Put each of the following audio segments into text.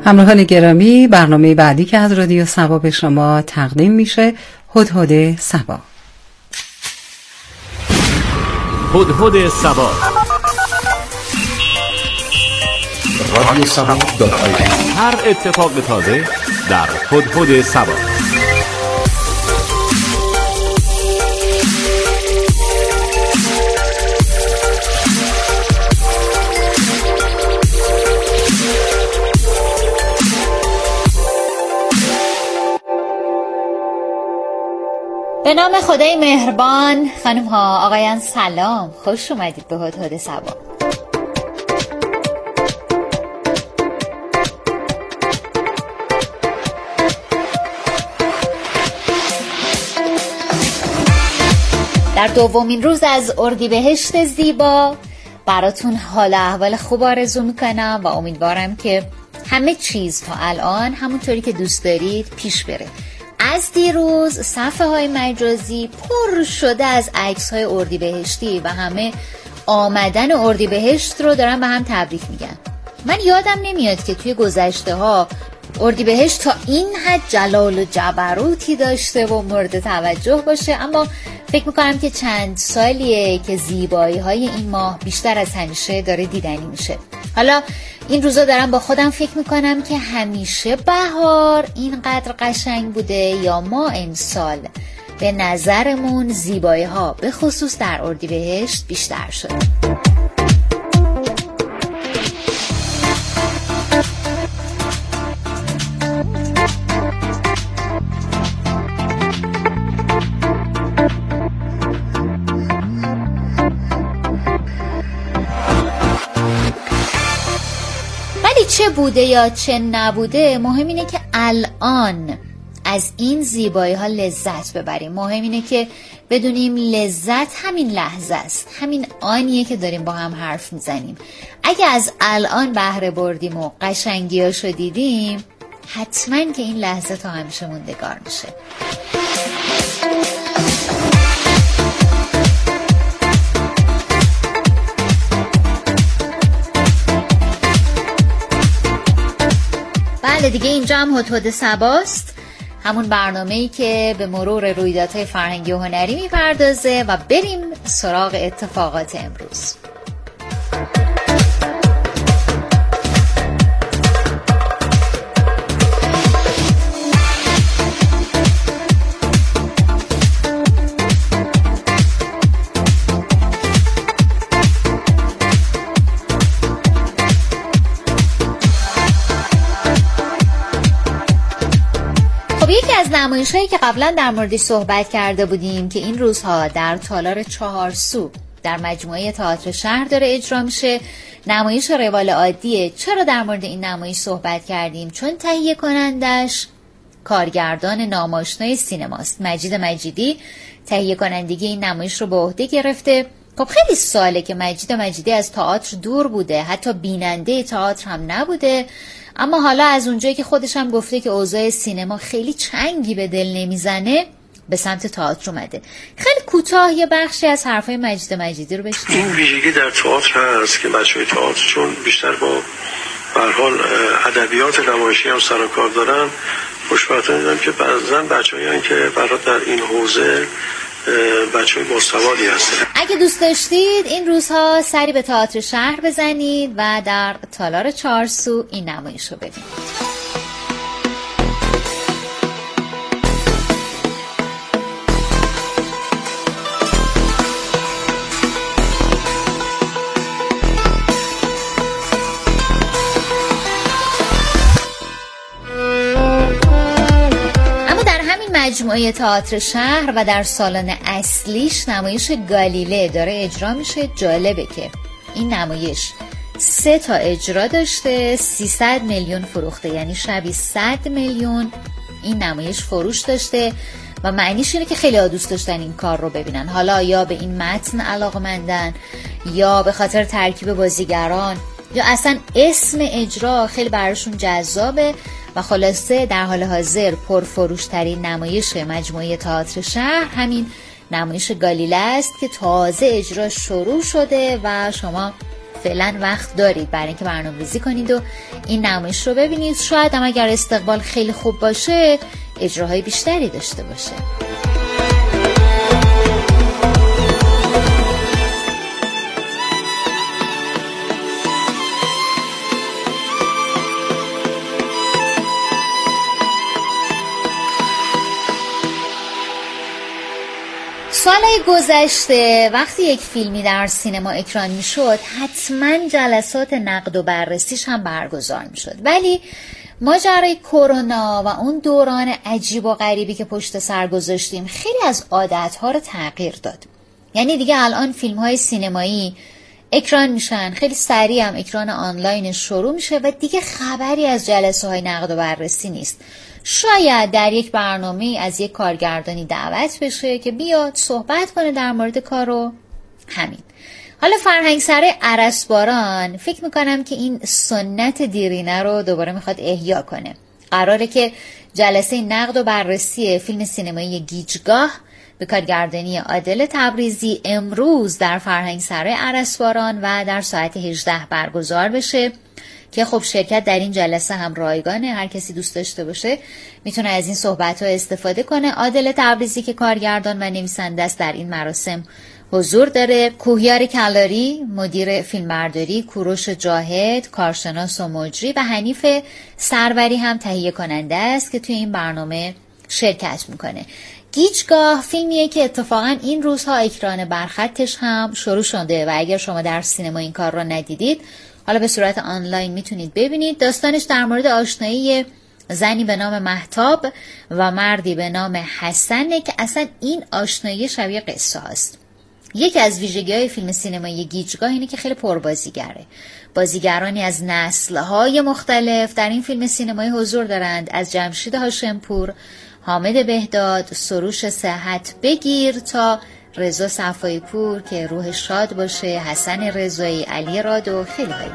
همراهان گرامی، برنامه بعدی که از رادیو صبا به شما تقدیم میشه هدهد صبا. هدهد صبا. رادیو صبا هر اتفاق تازه در هدهد صبا. به نام خدای مهربان. خانم ها آقایان سلام، خوش اومدید به هدهد صبا. در دومین روز از اردیبهشت زیبا براتون حال احوال خوب آرزو میکنم و امیدوارم که همه چیز تا الان همونطوری که دوست دارید پیش بره. از دیروز صفحه های مجازی پر شده از عکس های اردیبهشتی و همه آمدن اردیبهشت رو دارن به هم تبریک میگن. من یادم نمیاد که توی گذشته ها اردیبهشت تا این حد جلال و جبروتی داشته و مورد توجه باشه، اما فکر میکنم که چند سالیه که زیبایی های این ماه بیشتر از همیشه داره دیدنی میشه. حالا این روزا دارم با خودم فکر میکنم که همیشه بهار اینقدر قشنگ بوده یا ما امسال به نظرمون زیبایی ها به خصوص در اردیبهشت بیشتر شده. چه بوده یا چه نبوده، مهم اینه که الان از این زیبایی ها لذت ببریم. مهم اینه که بدونیم لذت همین لحظه است، همین آنیه که داریم با هم حرف میزنیم. اگه از الان بهره بردیم و قشنگیاشو دیدیم، حتما که این لحظه تا همیشه موندگار میشه. بله دیگه، اینجا هم هدهد صباست، همون برنامه‌ای که به مرور رویدادهای فرهنگی و هنری میپردازه و بریم سراغ اتفاقات امروز. نمایش‌هایی که قبلا در موردش صحبت کرده بودیم که این روزها در تالار چهارسو در مجموعه تئاتر شهر داره اجرا میشه، نمایش روال عادیه. چرا در مورد این نمایش صحبت کردیم؟ چون تهیه کنندش کارگردان ناماشنای سینماست. مجید مجیدی تهیه کنندگی این نمایش رو به عهده گرفته. خب خیلی ساله که مجید مجیدی از تئاتر دور بوده، حتی بیننده تئاتر هم نبوده، اما حالا از اونجایی که خودش هم گفته که اوضاع سینما خیلی چنگی به دل نمیزنه، به سمت تئاتر اومده. خیلی کوتاه یه بخشی از حرفای مجید مجیدی رو بشنویم. این ویژگی در تئاتر هست که بچهای تئاتر چون بیشتر با به هر حال ادبیات نمایشی هم سر و کار دارن، خوشبختانه دیدم که بعضا بچه‌هایی که برای در این حوزه بچه‌های باسوادی هستن. اگه دوست داشتید این روزها سری به تئاتر شهر بزنید و در تالار چهارسو این نمایش رو ببینید. مجموعه تئاتر شهر و در سالن اصلیش نمایش گالیله داره اجرا میشه. جالبه که این نمایش 3 تا اجرا داشته، 300 میلیون فروخته، یعنی شبی 100 میلیون این نمایش فروش داشته و معنیش اینه که خیلی ها دوست داشتن این کار رو ببینن. حالا یا به این متن علاقه‌مندن یا به خاطر ترکیب بازیگران یا اصلا اسم اجرا خیلی براشون جذابه و خلاصه در حال حاضر پرفروشترین نمایش مجموعه تئاتر شهر همین نمایش گالیله است که تازه اجرا شروع شده و شما فعلا وقت دارید برای اینکه برنامه‌ریزی کنید و این نمایش رو ببینید. شاید هم اگر استقبال خیلی خوب باشه اجراهای بیشتری داشته باشه. سالهای گذشته وقتی یک فیلمی در سینما اکران می شد حتما جلسات نقد و بررسیش هم برگزار می شد، ولی ماجرای کرونا و اون دوران عجیب و غریبی که پشت سر گذاشتیم خیلی از عادتها رو تغییر داد. یعنی دیگه الان فیلم های سینمایی اکران میشن، خیلی سریع هم اکران آنلاین شروع میشه و دیگه خبری از جلسه های نقد و بررسی نیست. شاید در یک برنامه از یک کارگردانی دعوت بشه که بیاد صحبت کنه در مورد کار و همین. حالا فرهنگسرای ارسباران فکر میکنم که این سنت دیرینه رو دوباره میخواد احیا کنه. قراره که جلسه نقد و بررسی فیلم سینمایی گیجگاه به کارگردانی عادل تبریزی امروز در فرهنگسرای ارسباران و در ساعت 18 برگزار بشه که خب شرکت در این جلسه هم رایگانه. هر کسی دوست داشته باشه میتونه از این صحبت‌ها استفاده کنه. عادل تبریزی که کارگردان و نویسنده است در این مراسم حضور داره. کوهیار کلاری مدیر فیلمبرداری، کوروش جاهد کارشناس و مجری و حنیف سروری هم تهیه کننده است که توی این برنامه شرکت میکنه. گیجگاه فیلمیه که اتفاقا این روزها اکران برخطش هم شروع شده و اگر شما در سینما این کار رو ندیدید حالا به صورت آنلاین میتونید ببینید. داستانش در مورد آشنایی زنی به نام مهتاب و مردی به نام حسنه که اصلا این آشنایی شبیه قصه هست. یکی از ویژگی‌های فیلم سینمایی گیجگاه اینه که خیلی پربازیگره. بازیگرانی از نسل‌های مختلف در این فیلم سینمایی حضور دارند، از جمشید هاشمپور، حامد بهداد، سروش صحت بگیر تا رضا صفایی پور که روح شاد باشه، حسن رضایی، علی رادو، خیلی هایی.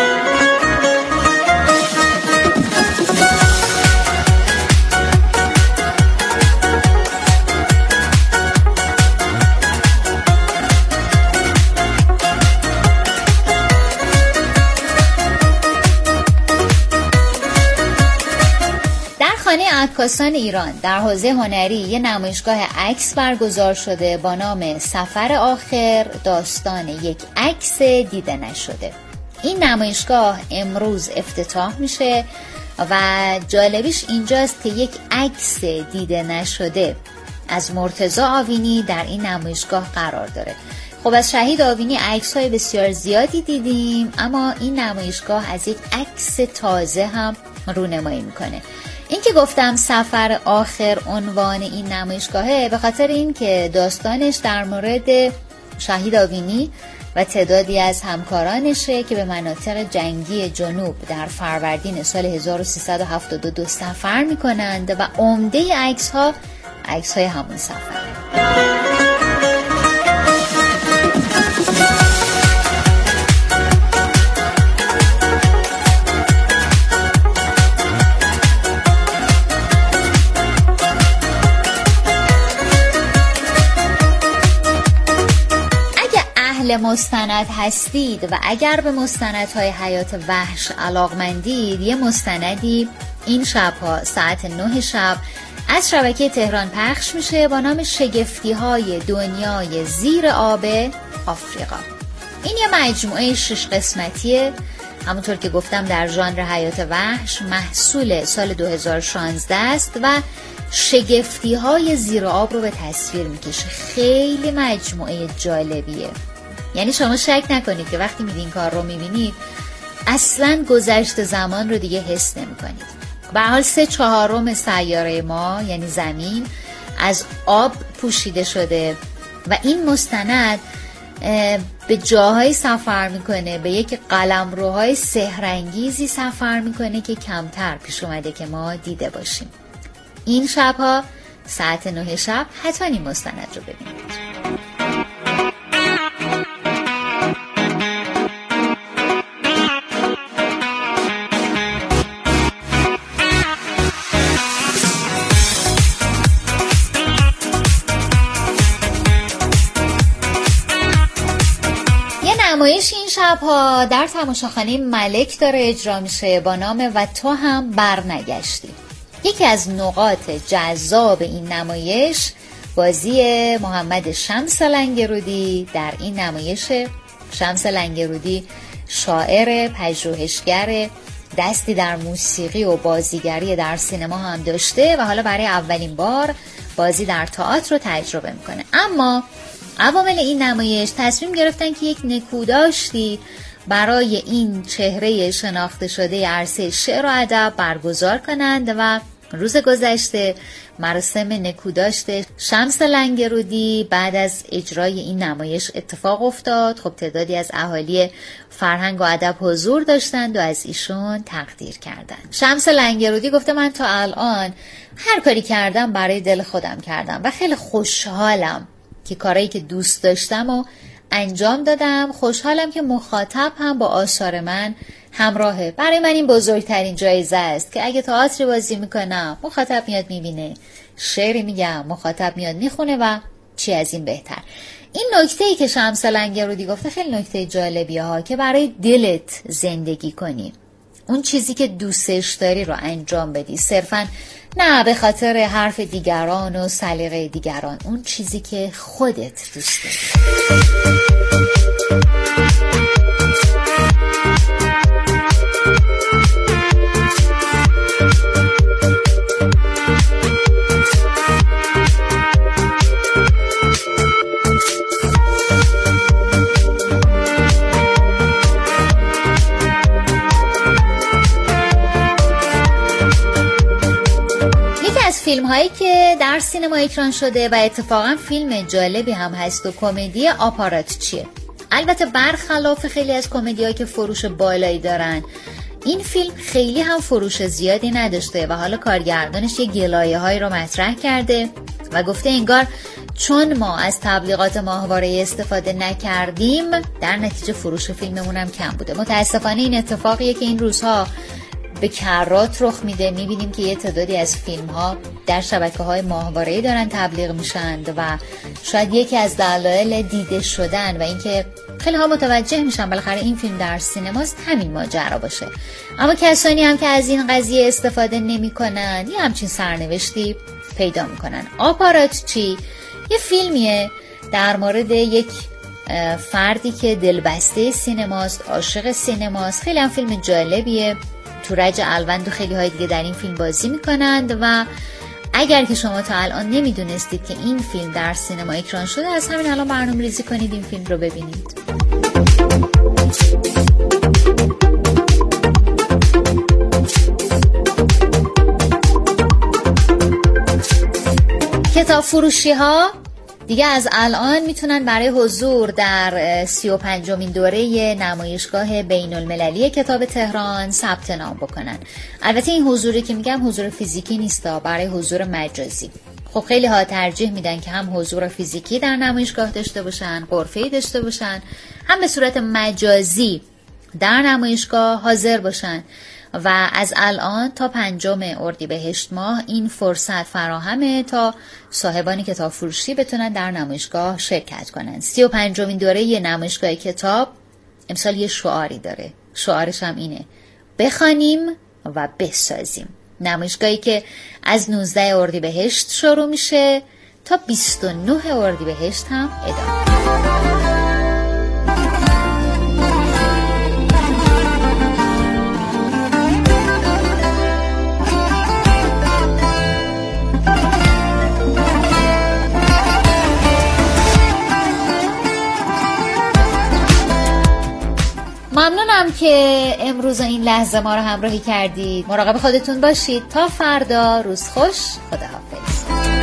خانه عکاسان ایران در حوزه هنری یه نمایشگاه عکس برگزار شده با نام سفر آخر، داستان یک عکس دیده نشده. این نمایشگاه امروز افتتاح میشه و جالبیش اینجاست که یک عکس دیده نشده از مرتضی آوینی در این نمایشگاه قرار داره. خب از شهید آوینی عکس‌های بسیار زیادی دیدیم، اما این نمایشگاه از یک عکس تازه هم رونمایی میکنه. این که گفتم سفر آخر عنوان این نمایشگاهه به خاطر این که داستانش در مورد شهید آوینی و تعدادی از همکارانشه که به مناطق جنگی جنوب در فروردین سال 1372 سفر میکنند و عمده عکس‌های همون سفر. مستند هستید و اگر به مستندهای حیات وحش علاقمندید، یه مستندی این شبها ساعت 9 شب از شبکه تهران پخش میشه با نام شگفتی‌های دنیای زیر آب آفریقا. این یه مجموعه 6 قسمتیه، همونطور که گفتم در ژانر حیات وحش، محصول سال 2016 است و شگفتی‌های زیر آب رو به تصویر میکشه. خیلی مجموعه جالبیه، یعنی شما شک نکنید که وقتی این کار رو میبینید اصلاً گذشت زمان رو دیگه حس نمی‌کنید. به هر حال 3/4 سیاره ما یعنی زمین از آب پوشیده شده و این مستند به جاهای سفر میکنه، به یک قلمروهای سحرانگیزی سفر میکنه که کمتر پیش اومده که ما دیده باشیم. این شبها ساعت 9 شب حتما این مستند رو ببینید. نمایش این شبها در تماشاخانه ملک داره اجرا میشه با نام و تو هم برنگشتی. یکی از نقاط جذاب این نمایش بازی محمد شمس لنگرودی در این نمایش. شمس لنگرودی شاعر، پژوهشگر، دستی در موسیقی و بازیگری در سینما هم داشته و حالا برای اولین بار بازی در تئاتر رو تجربه میکنه. اما عوامل این نمایش تصمیم گرفتن که یک نکوداشتی برای این چهره شناخته شده عرصه شعر و ادب برگزار کنند و روز گذشته مراسم نکوداشت شمس لنگرودی بعد از اجرای این نمایش اتفاق افتاد. خب تعدادی از اهالی فرهنگ و ادب حضور داشتند و از ایشون تقدیر کردند. شمس لنگرودی گفته من تا الان هر کاری کردم برای دل خودم کردم و خیلی خوشحالم که کارهایی که دوست داشتم و انجام دادم. خوشحالم که مخاطب هم با آثار من همراهه. برای من این بزرگترین جایزه است که اگه تئاتر بازی میکنم مخاطب میاد میبینه، شعری میگم مخاطب میاد میخونه و چی از این بهتر. این نکته‌ای که شمس لنگرودی گفته خیلی نکته جالبیه ها، که برای دلت زندگی کنی، اون چیزی که دوستش داری رو انجام بدی، صرفاً نه به خاطر حرف دیگران و سلیقه دیگران، اون چیزی که خودت دوست داری. فیلم هایی که در سینما اکران شده و اتفاقا فیلم جالبی هم هست و کمدی آپاراتچیه. البته برخلاف خیلی از کمدی هایی که فروش بالایی دارن، این فیلم خیلی هم فروش زیادی نداشته و حالا کارگردانش یه گلایه هایی رو مطرح کرده و گفته انگار چون ما از تبلیغات ماهواره استفاده نکردیم در نتیجه فروش فیلممون هم کم بوده. متاسفانه این اتفاقیه که این روزها به کرات رخ میده. میبینیم که یه تعدادی از فیلم ها در شبکه‌های ماهواره‌ای دارن تبلیغ میشن و شاید یکی از دلایل دیده شدن و اینکه خیلی ها متوجه میشن بالاخره این فیلم در سینماست همین ماجرا باشه. اما کسانی هم که از این قضیه استفاده نمیکنن یه همچین سرنوشتی پیدا میکنن. آپاراتچی یه فیلمیه در مورد یک فردی که دلبسته سینماست، عاشق سینماست. خیلی هم فیلم جالبیه. تورج الوند و خیلی های دیگه در این فیلم بازی میکنند و اگر که شما تا الان نمیدونستید که این فیلم در سینما اکران شده، از همین الان برنامه ریزی کنید این فیلم رو ببینید. کتاب فروشی ها دیگه از الان میتونن برای حضور در 35مین دوره نمایشگاه بین المللی کتاب تهران ثبت نام بکنن. البته این حضوری که میگم حضور فیزیکی نیستا، برای حضور مجازی. خب خیلی ها ترجیح میدن که هم حضور فیزیکی در نمایشگاه داشته باشن، غرفه‌ای داشته باشن، هم به صورت مجازی در نمایشگاه حاضر باشن و از الان تا 5 اردیبهشت ماه این فرصت فراهمه تا صاحبان کتاب فروشی بتونن در نمایشگاه شرکت کنن. 35مین دوره نمایشگاه کتاب امسال یه شعاری داره. شعارش هم اینه: بخوانیم و بسازیم. نمایشگاهی که از 19 اردیبهشت شروع میشه تا 29 اردیبهشت هم ادامه. ممنونم که امروز این لحظه ما رو همراهی کردید. مراقب خودتون باشید. تا فردا، روز خوش. خداحافظ.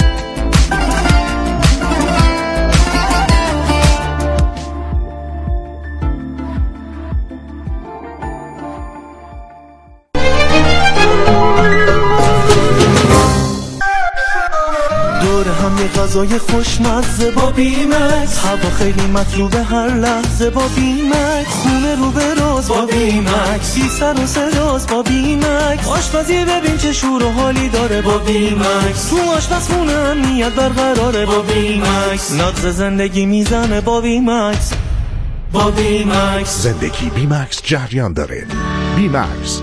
دور هم یه غذای خوشمزه با بیمکس، هوا خیلی مطلوبه هر لحظه با بیمکس، خونه رو به راز با بیمکس، بی سر و صداست با بیمکس، آشپزی ببین چه شور و حالی داره با بیمکس، تو آشپزخونه امنیت برقراره با بیمکس، نبض زندگی میزنه با بیمکس. با بیمکس. زندگی بیمکس جریان داره. بیمکس.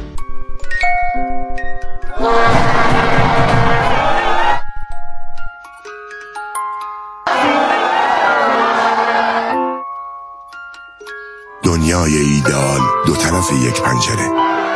دنیای ایدئال دو طرف یک پنجره.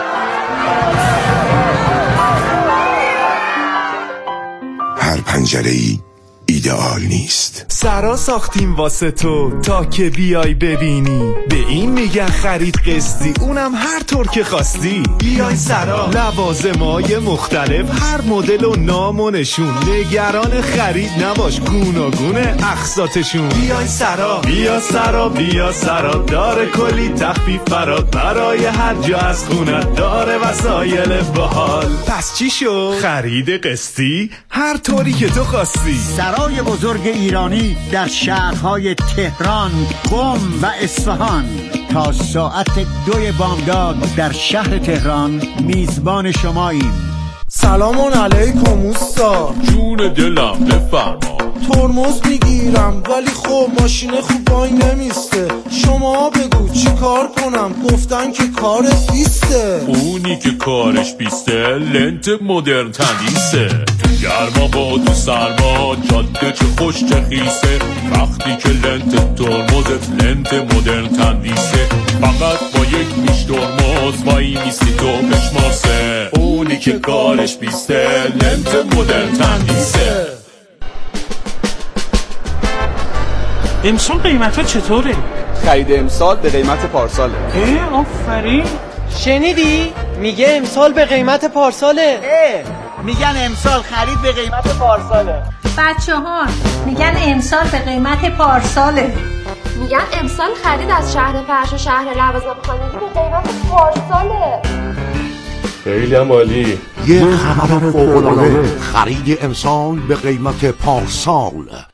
هر پنجره‌ای ایدئال نیست. سرا ساختیم واسه تو تا که بیای ببینی. به این میگن خرید قسطی، اونم هر طور که خواستی. بیای سرا، لوازمای مختلف، هر مدل و نام و نشون. نگران خرید نباش، گوناگونه اقساطشون. بیای سرا، بیا سرا، بیا سرا، داره کلی تخفیف برات. برای هر جا از خونت داره وسایل باحال. پس چی شو؟ خرید قسطی هر طوری که تو خواستی. سرای بزرگ ایرانی در شهرهای تهران، قم و اصفهان تا ساعت 2 بامداد در شهر تهران میزبان شماییم. سلام علیکم اوستا. جون دلم بفرما. ترمز میگیرم ولی خب ماشین خوب وای نمیسته. شما بگو چی کار کنم؟ گفتن که کارت بیسته. اونی که کارش بیسته لنت مدرن تندیسه. گرما با تو سرما، جاده چه خوش چه خیسه. وقتی که لنت ترمزت لنت مدرن تندیسه. فقط با یک میش ترمز وای میستی تو بشماسه. اونی که کارش بیسته لنت مدرن تندیسه. امسال قیمت ها چطوره؟ خرید امسال به قیمت پارساله. آفرین. شنیدی؟ میگه امسال به قیمت پارساله. میگن امسال خرید به قیمت پارساله. بچه ها میگن امسال به قیمت پارساله. میگن امسال خرید از شهر فرش و شهر لوازم خانگی به قیمت پارساله. خیلی هم عالی. یه خبر فوق‌العاده، خرید امسال به قیمت پارسال.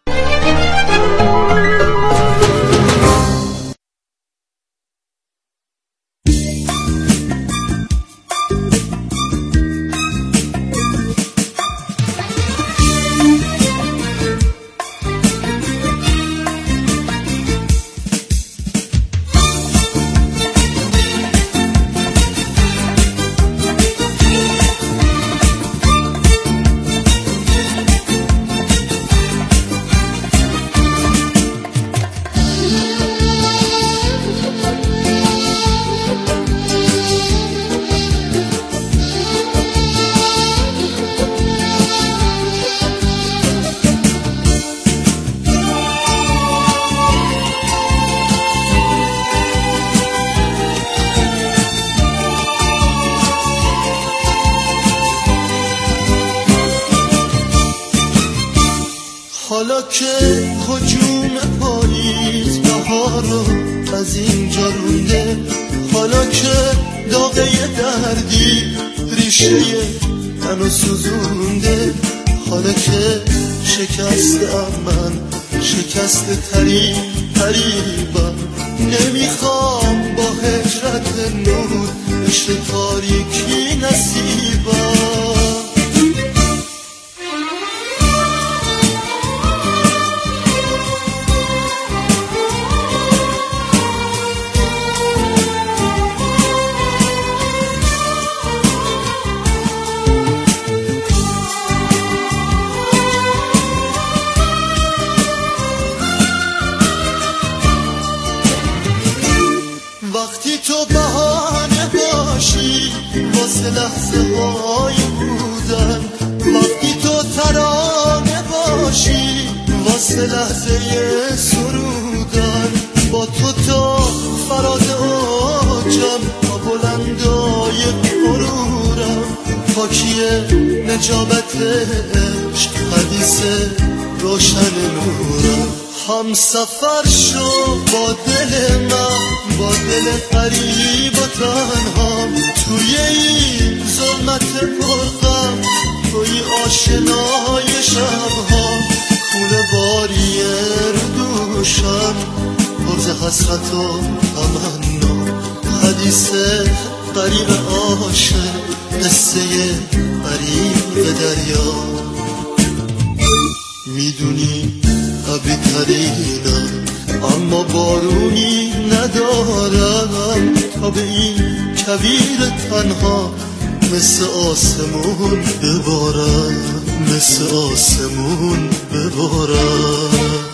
حالا که هجوم پاییز بهارو از اینجا رونده، حالا که داغه دردی ریشه منو سوزونده، حالا که شکستم من شکسته تریبم، نمیخوام با هجرت نور بشه تاریکی نصیبم. وقتی تو بهانه باشی واسه لحظه های بودن، وقتی تو ترانه باشی واسه لحظه سرودن، با تو تا فراز اوجم تا بلندای غرورم، پاکی نجابت عشق حدیث روشن نورم. هم سفر شو با دل من، با دل غریب و تنهام، توی این ظلمت پرغم، توی آشنای شبها، خونه باری رو دوشم، پرز حسرت و تمنا، حدیث غریب عاشق، قصه غریب دریا. میدونی ابری ترینم اما بارونی تا به این کویر تنها مثل آسمون ببارم، مثل آسمون ببارم.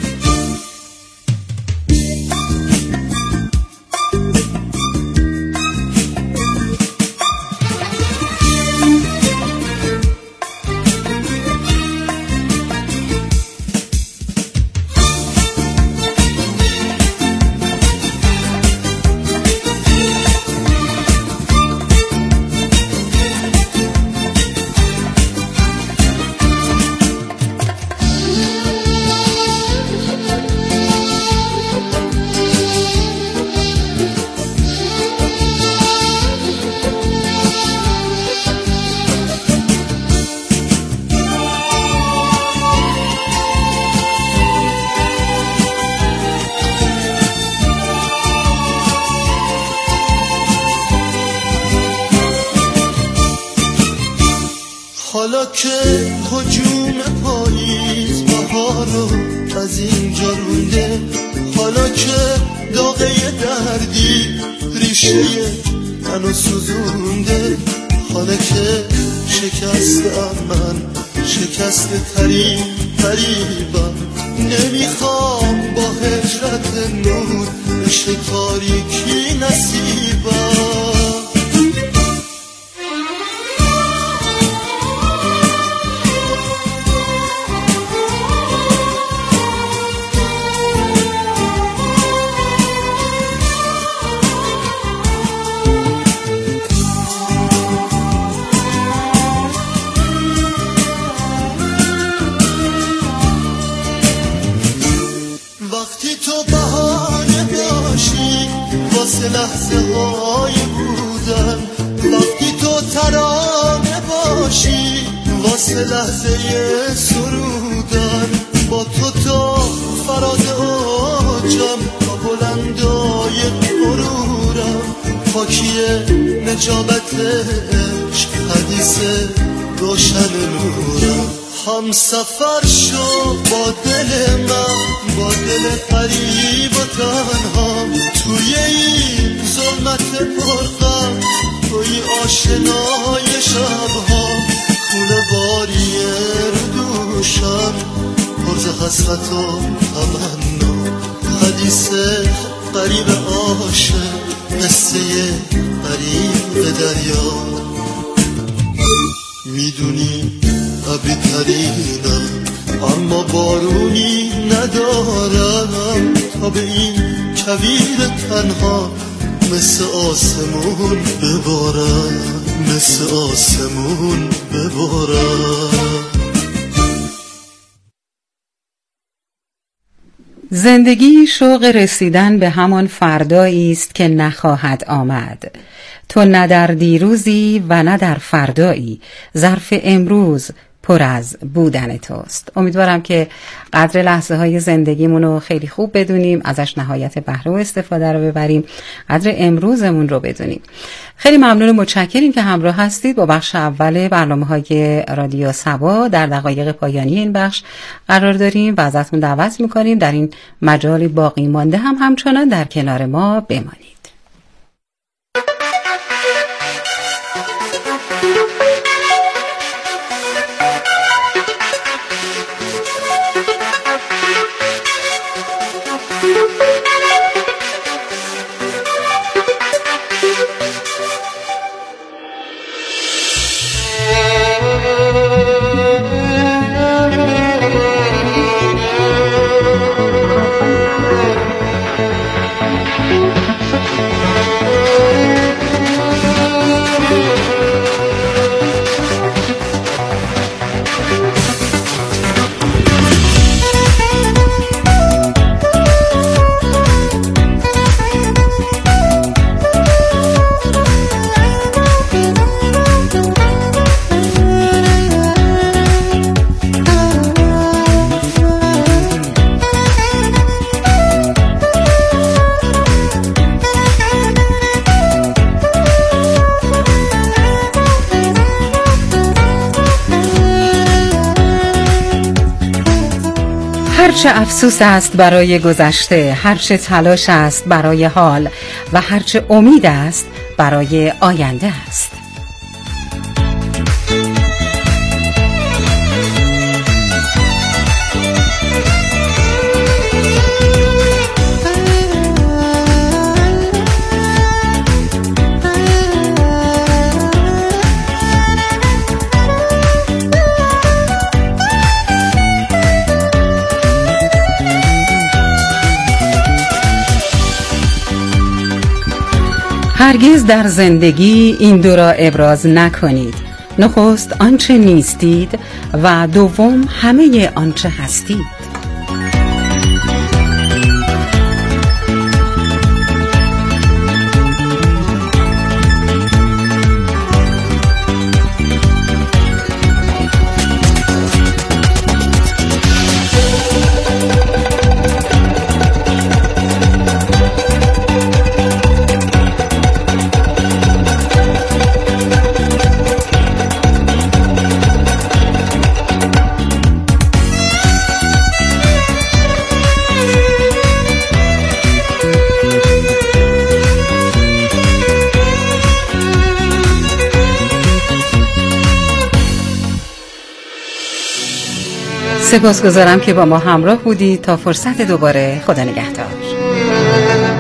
حالا که هجوم پاییز بهارو از اینجا رونده، حالا که داغه دردی ریشه منو سوزونده، حالا که شکستم من شکسته قریبم، نمیخوام با هجرت نور بشه تاریکی نصیبم. لحظه های بودن، وقتی تو ترانه باشی واسه لحظه سرودن، با تو تا فراز اوجم تا بلندای غرورم، پاکی نجابت عشق حدیث روشن نورم. هم سفر شو با دل من، با دل غریب و تنها، توی این ظلمت پرغم، توی آشنای شبها، خونه باری رو دوشم پرز حسرت و تمنا، حدیث غریب عاشق، قصه غریب دریا. میدونی ابری ترینم اما بارونی ندارم، تا به این کویر تنها مثل آسمون ببارم، مثل آسمون ببارم. زندگی شوق رسیدن به همان فردایی است که نخواهد آمد. تو نه در دیروزی و نه در فردایی، ظرف امروز پر از بودن توست. امیدوارم که قدر لحظه های زندگیمون رو خیلی خوب بدونیم، ازش نهایت بهره و استفاده رو ببریم، قدر امروزمون رو بدونیم. خیلی ممنون و متشکریم که همراه هستید. با بخش اول برنامه‌های رادیو صبا در دقایق پایانی این بخش قرار داریم و ازتون دعوت می‌کنیم در این مجال باقی مانده هم همچنان در کنار ما بمانید. هرچه افسوس است برای گذشته، هرچه تلاش است برای حال و هرچه امید است برای آینده است. هرگز در زندگی این دو را ابراز نکنید: نخست آنچه نیستید و دوم همه آنچه هستید. سپاسگزارم که با ما همراه بودید. تا فرصت دوباره، خدا نگهدار.